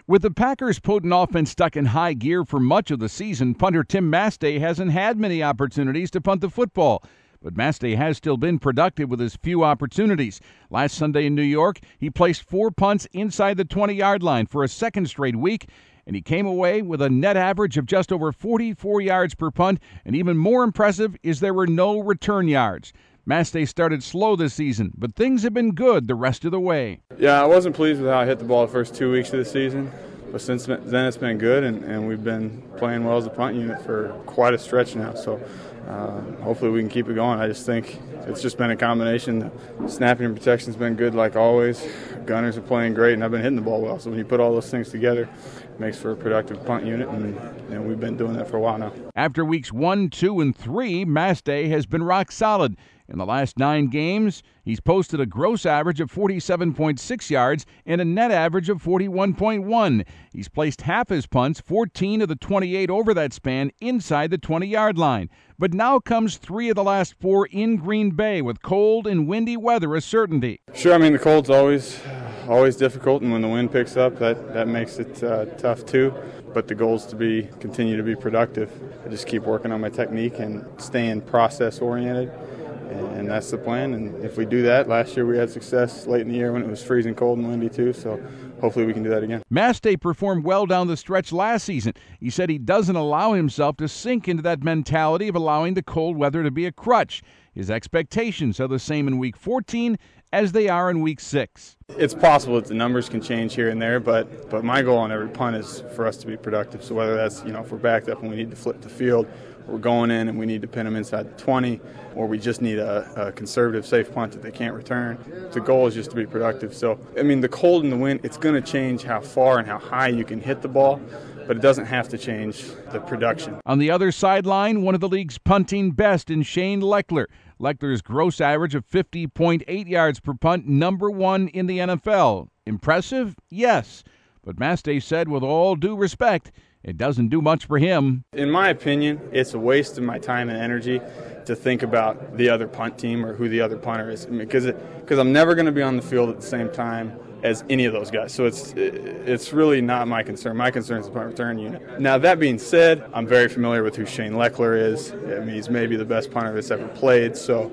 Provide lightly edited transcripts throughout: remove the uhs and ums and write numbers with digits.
With the Packers' potent offense stuck in high gear for much of the season, punter Tim Mastay hasn't had many opportunities to punt the football. But Mastay has still been productive with his few opportunities. Last Sunday in New York, he placed 4 punts inside the 20-yard line for a second straight week, and he came away with a net average of just over 44 yards per punt, and even more impressive is there were no return yards. Mastay started slow this season, but things have been good the rest of the way. Yeah, I wasn't pleased with how I hit the ball the first 2 weeks of the season, but since then it's been good, and we've been playing well as a punt unit for quite a stretch now. So hopefully we can keep it going. I just think it's just been a combination. The snapping and protection's been good like always. Gunners are playing great, and I've been hitting the ball well. So when you put all those things together, it makes for a productive punt unit, and we've been doing that for a while now. After weeks 1, 2, and 3, Mastay has been rock solid. In the last 9 games, he's posted a gross average of 47.6 yards and a net average of 41.1. He's placed half his punts, 14 of the 28 over that span, inside the 20-yard line. But now comes 3 of the last 4 in Green Bay with cold and windy weather a certainty. Sure, I mean, the cold's always difficult, and when the wind picks up, that makes it tough too. But the goal is to continue to be productive. I just keep working on my technique and staying process-oriented. And that's the plan, and if we do that, last year we had success late in the year when it was freezing cold and windy too, so hopefully we can do that again. Mastay performed well down the stretch last season. He said he doesn't allow himself to sink into that mentality of allowing the cold weather to be a crutch. His expectations are the same in Week 14 as they are in Week 6. It's possible that the numbers can change here and there, but my goal on every punt is for us to be productive. So whether that's, if we're backed up and we need to flip the field, we're going in and we need to pin them inside the 20, or we just need a conservative, safe punt that they can't return. The goal is just to be productive. So, I mean, the cold and the wind, it's going to change how far and how high you can hit the ball, but it doesn't have to change the production. On the other sideline, one of the league's punting best in Shane Lechler. Lechler's gross average of 50.8 yards per punt, number 1 in the NFL. Impressive? Yes. But Mastay said, with all due respect, it doesn't do much for him. In my opinion, it's a waste of my time and energy to think about the other punt team or who the other punter is, because I'm never going to be on the field at the same time as any of those guys. So it's really not my concern. My concern is the punt return unit. Now, that being said, I'm very familiar with who Shane Lechler is. I mean, he's maybe the best punter that's ever played. So,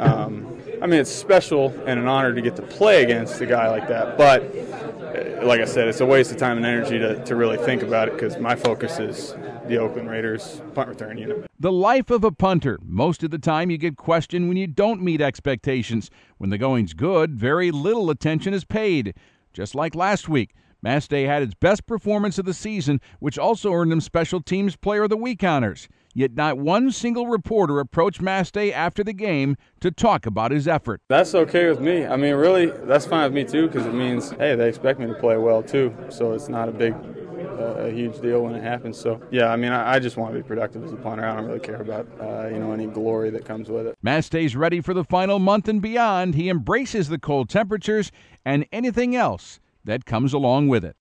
I mean, it's special and an honor to get to play against a guy like that. But like I said, it's a waste of time and energy to really think about it, because my focus is the Oakland Raiders punt return unit. The life of a punter. Most of the time you get questioned when you don't meet expectations. When the going's good, very little attention is paid. Just like last week, Mastay had his best performance of the season, which also earned him Special Teams Player of the Week honors. Yet not one single reporter approached Mastay after the game to talk about his effort. That's okay with me. I mean, really, that's fine with me too, because it means, hey, they expect me to play well too. So it's not a huge deal when it happens. So, yeah, I mean, I just want to be productive as a punter. I don't really care about, any glory that comes with it. Mastay's ready for the final month and beyond. He embraces the cold temperatures and anything else that comes along with it.